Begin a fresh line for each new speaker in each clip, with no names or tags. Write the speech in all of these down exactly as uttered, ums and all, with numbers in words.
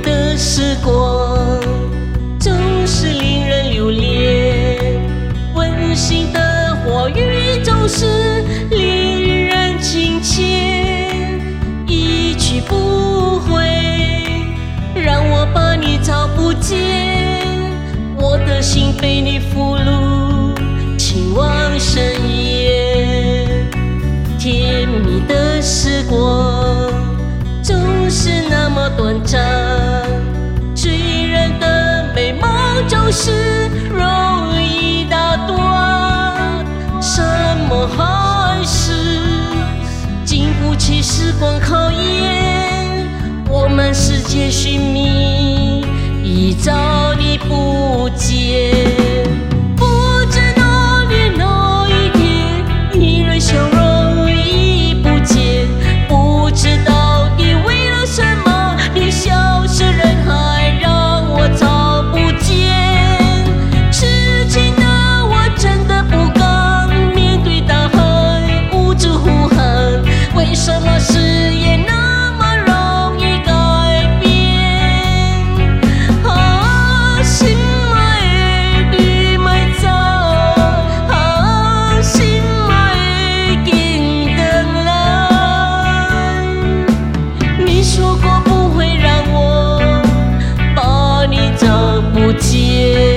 的时光总是令人留恋，温馨的话语总是令人亲切，一去不回，让我把你找不见，我的心被你俘虏，情往深夜。甜蜜的时光总是那么短暂，醉人的美梦总是容易打断，什么还是经不起时光考验，我们世界寻觅，已找你不见。不知哪年哪一天，一人笑容已不见，不知道你为了什么，你消失人海，让我找不见。痴情的我真的不敢面对大海，无助呼喊，为什么誓言那么容易改变？啊，心爱的你咪走，啊，心爱的紧等来。你说过不会让我把你找不见。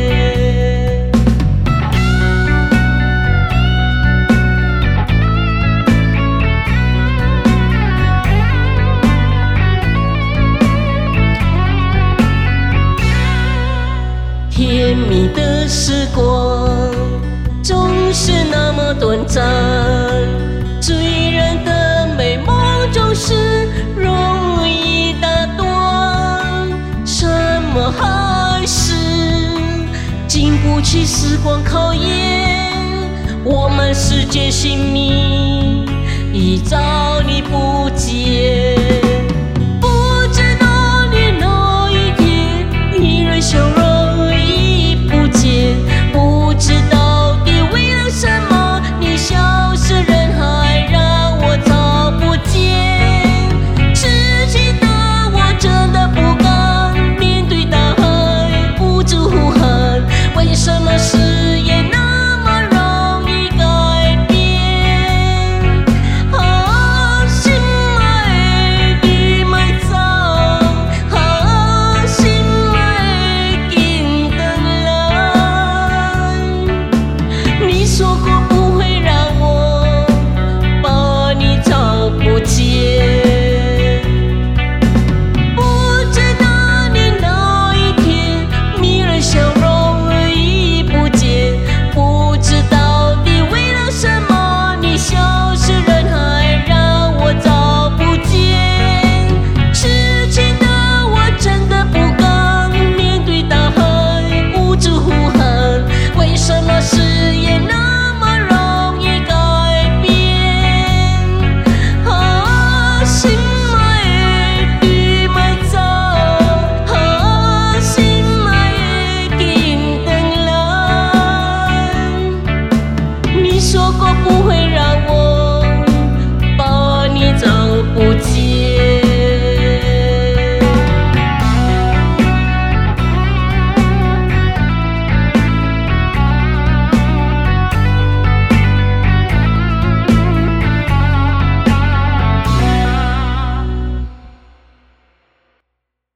甜蜜的时光总是那么短暂，醉人的美梦总是容易打断，什么还是经不起时光考验，我们世界寻觅，已找你不见。